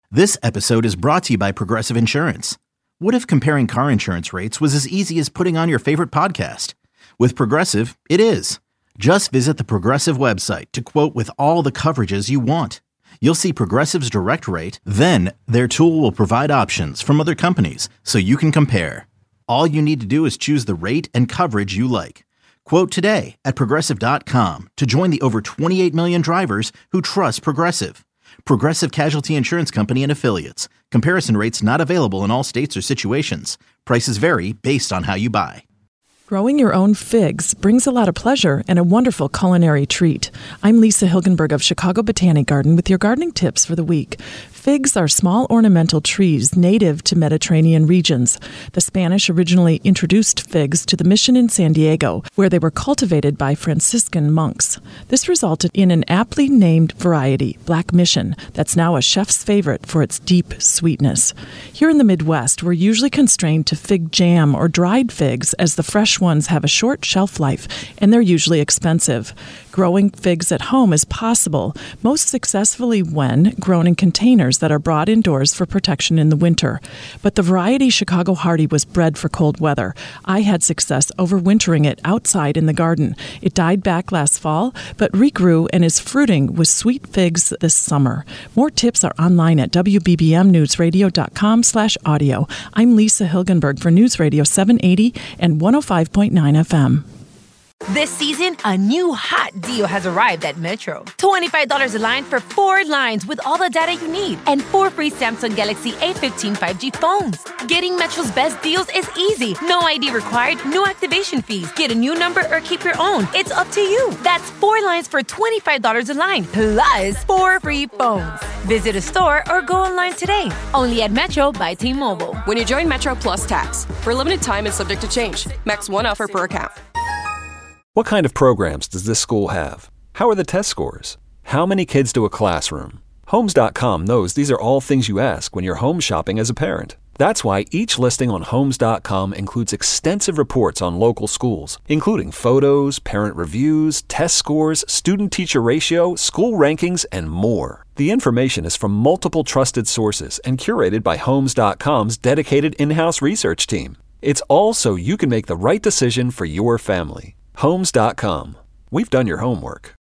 This episode is brought to you by Progressive Insurance. What if comparing car insurance rates was as easy as putting on your favorite podcast? With Progressive, it is. Just visit the Progressive website to quote with all the coverages you want. You'll see Progressive's direct rate, then their tool will provide options from other companies so you can compare. All you need to do is choose the rate and coverage you like. Quote today at Progressive.com to join the over 28 million drivers who trust Progressive. Progressive Casualty Insurance Company and Affiliates. Comparison rates not available in all states or situations. Prices vary based on how you buy. Growing your own figs brings a lot of pleasure and a wonderful culinary treat. I'm Lisa Hilgenberg of Chicago Botanic Garden with your gardening tips for the week. Figs are small ornamental trees native to Mediterranean regions. The Spanish originally introduced figs to the mission in San Diego, where they were cultivated by Franciscan monks. This resulted in an aptly named variety, Black Mission, that's now a chef's favorite for its deep sweetness. Here in the Midwest, we're usually constrained to fig jam or dried figs, as the fresh ones have a short shelf life and they're usually expensive. Growing figs at home is possible, most successfully when grown in containers that are brought indoors for protection in the winter. But the variety Chicago Hardy was bred for cold weather. I had success overwintering it outside in the garden. It died back last fall, but regrew and is fruiting with sweet figs this summer. More tips are online at wbbmnewsradio.com/audio. I'm Lisa Hilgenberg for News Radio 780 and 105.9 FM. This season, a new hot deal has arrived at Metro. $25 a line for 4 lines with all the data you need and 4 free Samsung Galaxy A15 5G phones. Getting Metro's best deals is easy. No ID required, no activation fees. Get a new number or keep your own. It's up to you. That's 4 lines for $25 a line, plus 4 free phones. Visit a store or go online today. Only at Metro by T-Mobile. When you join Metro Plus Tax, for a limited time and subject to change. Max 1 offer per account. What kind of programs does this school have? How are the test scores? How many kids do a classroom? Homes.com knows these are all things you ask when you're home shopping as a parent. That's why each listing on Homes.com includes extensive reports on local schools, including photos, parent reviews, test scores, student-teacher ratio, school rankings, and more. The information is from multiple trusted sources and curated by Homes.com's dedicated in-house research team. It's all so you can make the right decision for your family. Homes.com. We've done your homework.